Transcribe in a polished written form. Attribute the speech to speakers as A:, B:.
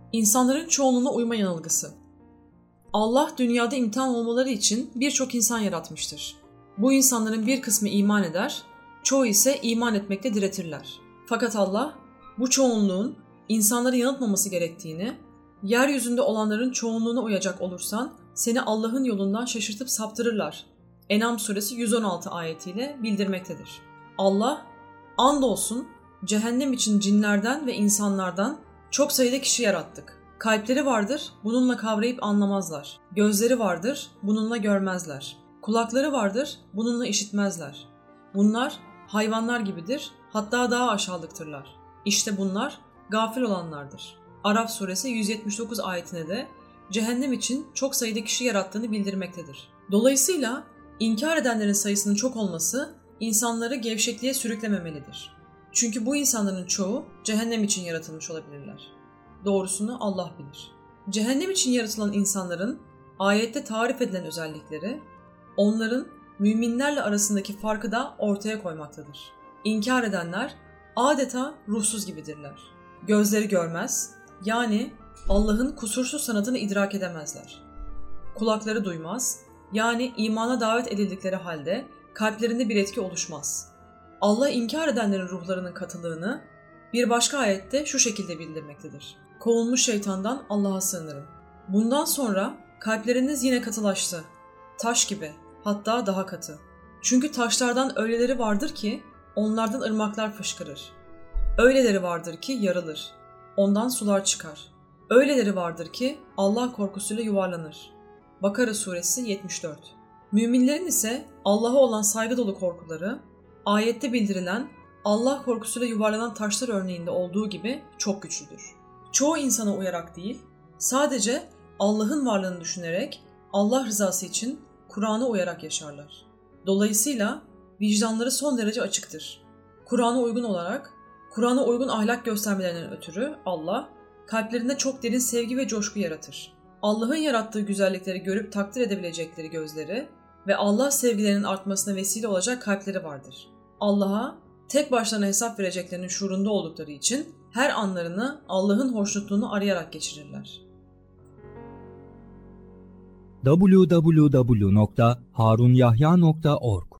A: İnsanların çoğunluğuna uyma yanılgısı. Allah dünyada imtihan olmaları için birçok insan yaratmıştır. Bu insanların bir kısmı iman eder, çoğu ise iman etmekte diretirler. Fakat Allah bu çoğunluğun insanları yanıltmaması gerektiğini, yeryüzünde olanların çoğunluğuna uyacak olursan seni Allah'ın yolundan şaşırtıp saptırırlar. En'am suresi 116 ayetiyle bildirmektedir. Allah, andolsun cehennem için cinlerden ve insanlardan çok sayıda kişi yarattık. Kalpleri vardır, bununla kavrayıp anlamazlar. Gözleri vardır, bununla görmezler. Kulakları vardır, bununla işitmezler. Bunlar hayvanlar gibidir, hatta daha aşağılıktırlar. İşte bunlar gafil olanlardır. Araf suresi 179 ayetine de cehennem için çok sayıda kişi yarattığını bildirmektedir. Dolayısıyla inkar edenlerin sayısının çok olması insanları gevşekliğe sürüklememelidir. Çünkü bu insanların çoğu cehennem için yaratılmış olabilirler. Doğrusunu Allah bilir. Cehennem için yaratılan insanların ayette tarif edilen özellikleri, onların müminlerle arasındaki farkı da ortaya koymaktadır. İnkar edenler adeta ruhsuz gibidirler. Gözleri görmez, yani Allah'ın kusursuz sanatını idrak edemezler. Kulakları duymaz, yani imana davet edildikleri halde kalplerinde bir etki oluşmaz. Allah inkar edenlerin ruhlarının katılığını bir başka ayette şu şekilde bildirmektedir. Kovulmuş şeytandan Allah'a sığınırım. Bundan sonra kalpleriniz yine katılaştı. Taş gibi, hatta daha katı. Çünkü taşlardan öyleleri vardır ki onlardan ırmaklar fışkırır. Öyleleri vardır ki yarılır. Ondan sular çıkar. Öyleleri vardır ki Allah korkusuyla yuvarlanır. Bakara suresi 74. Müminlerin ise Allah'a olan saygı dolu korkuları, ayette bildirilen Allah korkusuyla yuvarlanan taşlar örneğinde olduğu gibi çok güçlüdür. Çoğu insana uyarak değil, sadece Allah'ın varlığını düşünerek Allah rızası için Kur'an'a uyarak yaşarlar. Dolayısıyla vicdanları son derece açıktır. Kur'an'a uygun olarak, Kur'an'a uygun ahlak göstermelerinden ötürü Allah, kalplerinde çok derin sevgi ve coşku yaratır. Allah'ın yarattığı güzellikleri görüp takdir edebilecekleri gözleri ve Allah sevgilerinin artmasına vesile olacak kalpleri vardır. Allah'a tek başlarına hesap vereceklerinin şuurunda oldukları için her anlarını Allah'ın hoşnutluğunu arayarak geçirirler.
B: www.harunyahya.org